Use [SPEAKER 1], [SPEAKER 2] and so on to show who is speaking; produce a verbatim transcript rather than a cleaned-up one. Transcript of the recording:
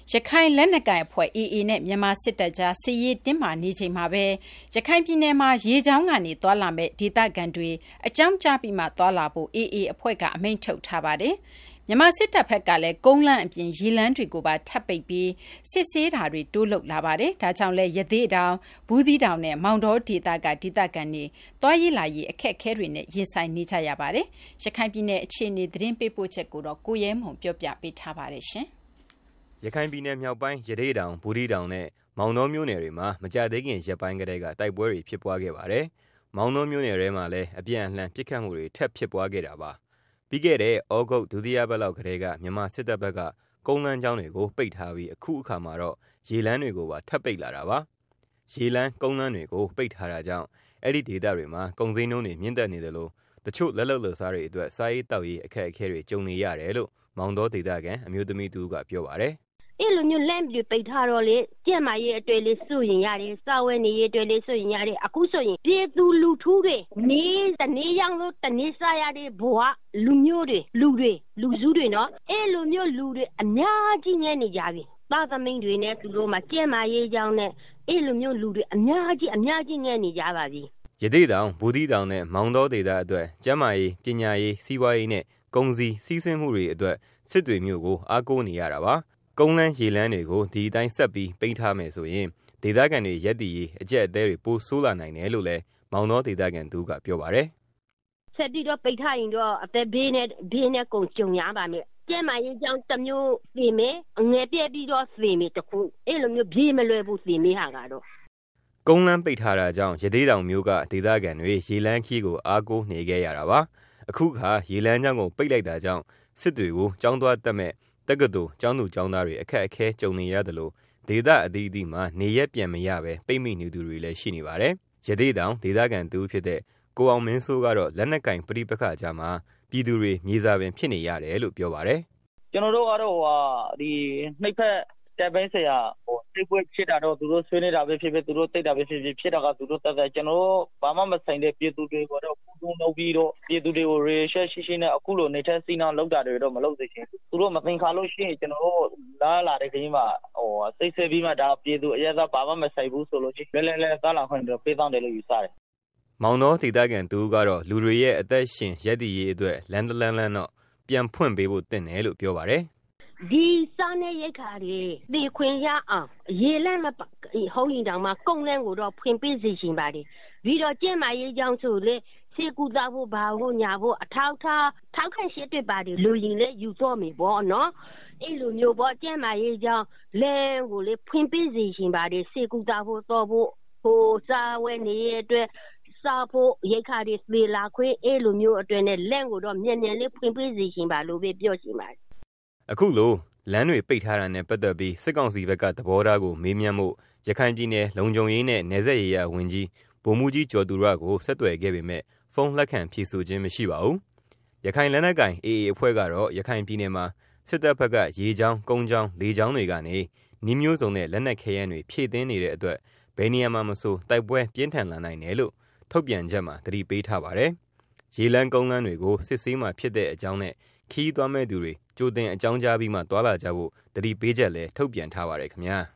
[SPEAKER 1] ရခိုင်လက်နက်ကိုင်အဖွဲ့ အေအေ နဲ့မြန်မာစစ်တပ်ကြားစစ်ရေးတင်းမာနေချိန်မှာပဲရခိုင်ပြည်နယ်မှာရေကြောင်းကနေသွာလာမဲ့ဒေသခံတွေအကြောင်းကြားပြီးမှသွာလာဖို့ အေအေ အဖွဲ့ကအမိန့်ထုတ်ထားပါတယ်။မြန်မာစစ်တပ်ဘက်ကလည်းကုန်းလမ်းအပြင်ရေလမ်းတွေကိုပါထပ်ပိတ်ပြီးစစ်ဆေးတာတွေတိုးလုပ်လာပါတယ်။ဒါကြောင့်လဲရသေးတောင်ဘူးသီးတောင်နဲ့မောင်တော်ဒေသကဒေသခံတွေတွားရေးလာရေးအခက်အခဲတွေနဲ့ရင်ဆိုင်နေကြရပါတယ်။ရခိုင်ပြည်နယ်အခြေအနေသတင်းပေးပို့ချက်ကိုတော့ကိုရဲမွန်ပြောပြပေးထားပါတယ်ရှင်။
[SPEAKER 2] ရခိုင်ပြည်နယ်မြောက်ပိုင်းရသေ့တောင်ဘူးသီးတောင်နဲ့မောင်တော်မြို့နယ်တွေမှာမကြသေးခင်ရက်ပိုင်းကတည်းကတိုက်ပွဲတွေဖြစ်ပွားခဲ့ပါတယ်။မောင်တော်မြို့နယ်ထဲမှာလည်းအပြန်အလှန်ပစ်ခတ်မှုတွေထပ်ဖြစ်ပွားခဲ့တာပါ။ပြီးခဲ့တဲ့ဩဂုတ်ဒုတိယပတ်လောက်ကတည်းကမြန်မာစစ်တပ်ဘက်ကကုန်းလမ်းကြောင်းတွေကိုပိတ်ထားပြီးအခုအခါမှာတော့ရေလမ်းတွေကိုပါထပ်ပိတ်လာတာပါ။ရေလမ်းကုန်းလမ်းတွေကိုပိတ်ထားတာကြောင့်အဲ့ဒီဒေသတွေမှာကုန်စည်နှုန်းတွေမြင့်တက်နေတယ်လို့တချို့လက်လုံလက်စားတွေအတွက်စားရေးတောက်ရေးအခက်အခဲတွေကြုံနေရတယ်လို့မောင်တော်ဒေသခံအမျိုးသမီးတူကပြောပါတယ်။
[SPEAKER 3] အဲ့လိုမျိုးလမ်းပြပိတ်ထားတော့လေကြက်မာရဲ့အတွေ့လေးစုရင်ရတယ်စာဝဲနေရဲ့အတွေ့လေးစုရင်ရတယ်အခုဆိုရင်ပြည်သူလူထုတွေနေတနေ့ရောက်လို့တနေ့စားရတဲ့ဘဝလူမျိုးတွေလူတွေလူစုတွေနော်အဲ့လိုမျိုးလူတွေအများကြီးနေနေကြပြီသားသမီးတွေနဲ့သူတို့မှကြက်မာရဲ့ကြောင်းနဲ့အဲ့လိုမျိုးလူတွေအများကြီးအများကြီးနေနေကြပါပြီ
[SPEAKER 2] ရသေ့တောင်ဘူးသီးတောင်နဲ့မောင်တော်ဒေသအတွက်ကျန်းမာရေးပညာရေးစီးပွားရေးနဲ့ကုန်စည်စီးဆင်းမှုတွေအတွက်စစ်တွေမျိုးကိုအားကိုးနေရတာပါကုန်းလမ်းရေလမ်းတွေကိုဒီအတိုင်းဆက်ပြီးပိတ်ထားမယ်ဆိုရင်ဒေသခံတွေရက်တည်ရေးအကျက်အသေးတွေပိုဆိုးလာနိုင်တယ်လို့လည်းမောင်တော်ဒေသခံသူကပြောပါတယ်
[SPEAKER 3] ။ဆက်ပြီးတော့ပိတ်ထားရင်တော့အသက်ဘေးနဲ့ဘေးနဲ့ကုန်ကြုံရပါမယ်။ကျမရေးကြောင့်တမျိုးသိမယ်ငယ်ပြက်ပြီးတော့သိမယ်တခုအဲ့လိုမျိုးပြေးမလွယ်ဘူးသိမယ်ဟာကတော့
[SPEAKER 2] ကုန်းလမ်းပိတ်ထားတာကြောင့်ရသေးတောင်မျိုးကဒေသခံတွေရေလမ်းခီးကိုအားကိုးနေခဲ့ရတာပါအခုခါရေလမ်းကြောင်းကိုပိတ်လိုက်တာကြောင့်စစ်တွေကိုကြောင်းသွားတက်မဲ့တက္ကသိုလ်ကျောင်းသူကျောင်းသားတွေအခက်အခဲကြုံနေရတယ်လို့ဒေသအသီးသီးမှာနေရက်ပြန်မရပဲပိတ်မိနေသူတွေလည်းရှိနေပါတယ်။ရသေ့တောင်ဒေသခံသူဖြစ်တဲ့ကိုအောင်မင်းစိုးကတော့လက်နက်ကင်ပဋိပက္ခကြားမှာပြည်သူတွေမြေစာပင်ဖြစ်နေရတယ်လို့ပြောပါတယ်
[SPEAKER 4] ။ကျွန်တော်တို့ကတော့ဟာဒီနှိပ်ဖက်တက်ပိုင်းဆရာဟိုတိတ်ပွဲဖြစ်တာတော့သူတို့ဆွေးနေတာပဲဖြစ်ဖြစ်သူတို့တိတ်တာပဲဖြစ်ဖြစ်ဖြစ်တာကသူတို့တက်တယ်ကျွန်တော်တို့ဘာမှမဆိုင်တဲ့ပြည်သူတွေကတော့ပူတုံလုပ်ပြီးတော့ပြည်သူတွေကိုရေရှက်ရှိရှိနဲ့အခုလိုနေထက်စီနောင်လောက်တာတွေတော့မလုပ်သေးချင်သူတို့မသင်္ခါလို့ရှိရင်ကျွန်တော်တို့လာလာတဲ့ခင်းမှာဟိုစိတ်ဆဲပြီးမှဒါပြည်သူအရသာဘာမှမဆိုင်ဘူးဆိုလို့ရှိရင်လဲလဲလဲသားလာခွင့်တော့ပေးတောင်းတယ်လို့ယူဆတယ်
[SPEAKER 2] မောင်တော်ဒေသခံသူကတော့လူတွေရဲ့အသက်ရှင်ရက်တည်ရေးအတွက်လန်တလန်လန်တော့ပြန်ဖွင့်ပေးဖို့တင်တယ်လို့ပြောပါတယ်
[SPEAKER 3] ဒီစားနေရိတ်ခါတွေဒီခွင်ရအောင်ရေလမ်းမဟောင်းရင်တောင်မှကုန်းလမ်းကိုတော့ဖွင့်ပေးစီရှင်ပါတယ်ပြီးတော့ကျင့်မာရေးကြောင်းဆိုလေစေကူသားဖို့ဘာဖို့ညာဖို့အထောက်ထားထောက်ခံရှိတွေ့ပါတယ်လူရင်လေယူတော့မယ်ပေါ့နော်အဲ့လိုမျိုးပေါ့ကျင့်မာရေးကြောင်းလမ်းကိုလေဖွင့်ပေးစီရှင်ပါတယ်စေကူသားဖို့တော့ဖို့ဟိုစားဝဲနေတဲ့အတွက်စားဖို့ရိတ်ခါတွေသေလာခွေးအဲ့လိုမျိုးအတွင်းနဲ့လမ်းကိုတော့မြန်မြန်လေးဖွင့်ပေးစီရှင်ပါလို့ပဲပြောရှင်ပါတယ်
[SPEAKER 2] အခုလိုလမ်းတွေပိတ်ထားတာနဲ့ပတ်သက်ပြီးစစ်ကောင်စီဘက်ကသဘောထားကိုမေးမြန်းမှုရခိုင်ပြည်နယ်လုံခြုံရေးနဲ့နယ်စပ်ရေးရာဝန်ကြီးဗိုလ်မှူးကြီးကျော်သူရကိုဆက်သွယ်ခဲ့ပေမဲ့ဖုန်းလက်ခံဖြေဆိုခြင်းမရှိပါဘူး။ရခိုင်လက်နက်ကိုင် အေအေ အဖွဲ့ကတော့ရခိုင်ပြည်နယ်မှာစစ်တပ်ဘက်ကရေကြောင်းကုန်းကြောင်းလေကြောင်းတွေကနေနှီးမျိုးစုံနဲ့လက်နက်ခဲယမ်းတွေဖြည့်တင်းနေတဲ့အတွက်ဘယ်နေရာမှာမဆိုတိုက်ပွဲပြင်းထန်လာနိုင်တယ်လို့ထုတ်ပြန်ချက်မှာသတိပေးထားပါတယ်။ရေလမ်းကုန်းလမ်းတွေကိုစစ်ဆေးမှဖြစ်တဲ့အကြောင်းနဲ့ခီးသွားမဲ့သူတွေကြိုတင်အကြောင်းကြားပြီးမှတွာလာကြဖို့တတိပေးချက်လည်းထုတ်ပြန်ထားပါတယ်ခင်ဗျာ။